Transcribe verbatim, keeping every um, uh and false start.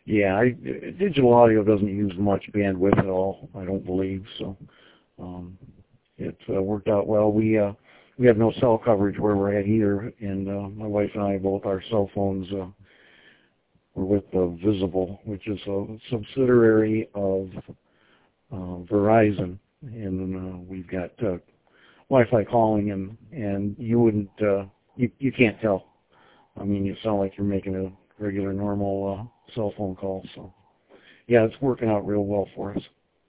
Yeah, I, digital audio doesn't use much bandwidth at all, I don't believe, so um, it uh, worked out well. We uh, we have no cell coverage where we're at either, and uh, my wife and I, both our cell phones uh, were with uh, Visible, which is a subsidiary of uh, Verizon, and uh, we've got uh, Wi-Fi calling, and, and you wouldn't, uh, you, you can't tell. I mean, you sound like you're making a regular, normal uh, cell phone call, so yeah, it's working out real well for us.